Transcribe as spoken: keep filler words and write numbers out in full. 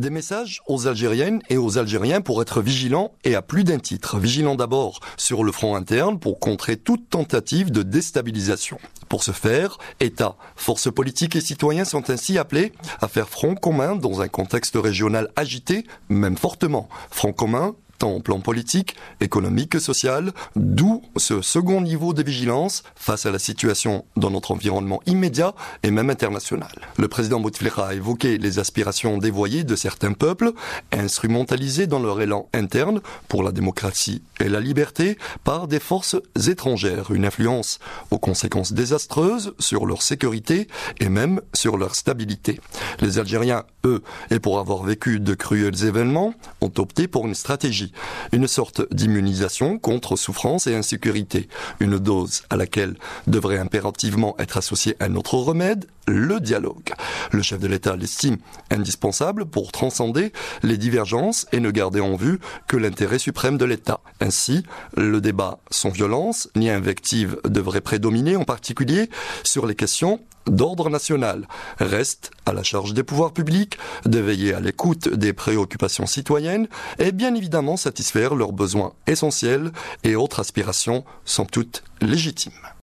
Des messages aux Algériennes et aux Algériens pour être vigilants et à plus d'un titre. Vigilants d'abord sur le front interne pour contrer toute tentative de déstabilisation. Pour ce faire, État, forces politiques et citoyens sont ainsi appelés à faire front commun dans un contexte régional agité, même fortement. Front commun tant au plan politique, économique que social, d'où ce second niveau de vigilance face à la situation dans notre environnement immédiat et même international. Le président Bouteflika a évoqué les aspirations dévoyées de certains peuples, instrumentalisés dans leur élan interne pour la démocratie et la liberté par des forces étrangères, une influence aux conséquences désastreuses sur leur sécurité et même sur leur stabilité. Les Algériens, eux, et pour avoir vécu de cruels événements, ont opté pour une stratégie. Une sorte d'immunisation contre souffrance et insécurité. Une dose à laquelle devrait impérativement être associé un autre remède, le dialogue. Le chef de l'État l'estime indispensable pour transcender les divergences et ne garder en vue que l'intérêt suprême de l'État. Ainsi, le débat sans violence ni invective devrait prédominer, en particulier sur les questions d'ordre national. Reste à la charge des pouvoirs publics de veiller à l'écoute des préoccupations citoyennes et bien évidemment satisfaire leurs besoins essentiels et autres aspirations somme toute légitimes.